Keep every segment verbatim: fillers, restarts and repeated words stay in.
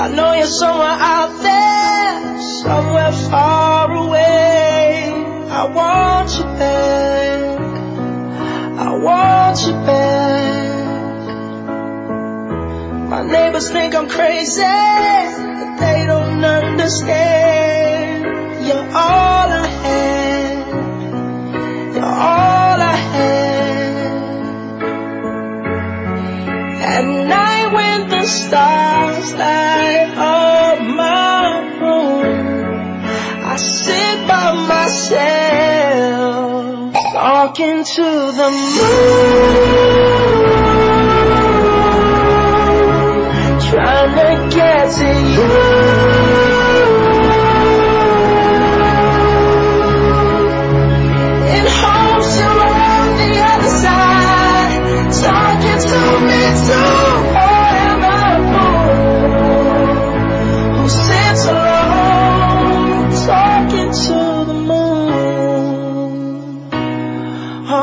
I know you're somewhere out there, somewhere far away. I want you back, I want you back. My neighbors think I'm crazy, but they don't understand. You're all I had, you're all I had. At night when the stars light up my room, I sit by myself, talking to the moon, trying to get to you. In hopes you're on the other side, talking to me too. Or am I a fool who sits alone, talking to the moon? Oh,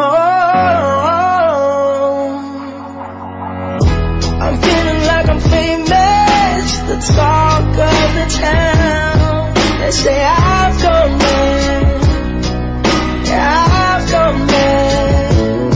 I'm feeling like I'm famous, the talk of the town. They say I've gone mad, yeah, I've gone mad.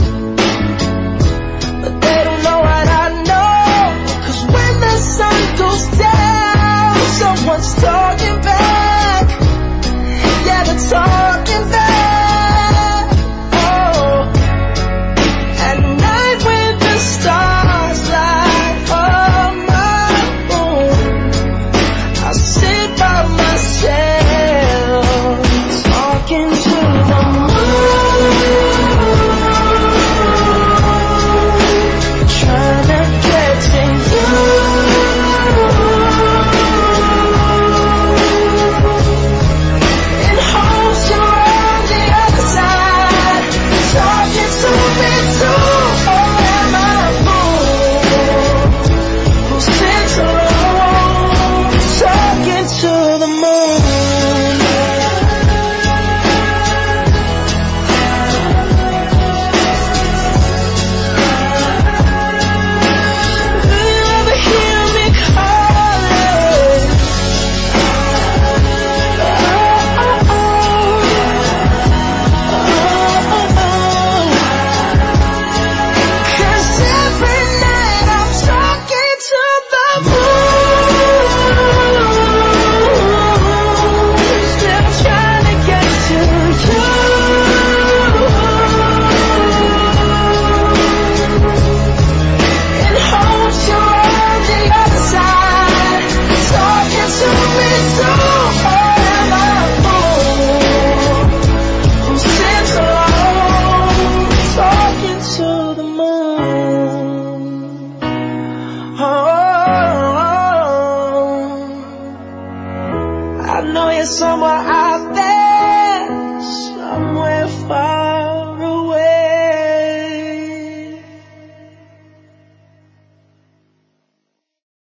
But they don't know what I know, 'cause when the sun goes down, someone's talking back. Yeah, they're talking back. Oh, at night when the stars light up my room, I sit by myself, talking to the moon, trying to get to you. In hopes you're on the other side, talking to me too. Or am I a fool who sits alone, talking to the moon? Do you ever hear me calling? Oh, oh, oh. Oh, oh, oh. 'Cause every night I'm talking to the moon, still trying to get to you. In hopes you're on the other side, talking to me too. Or am I a fool who sits alone, talking to the moon? Oh, I know you're somewhere out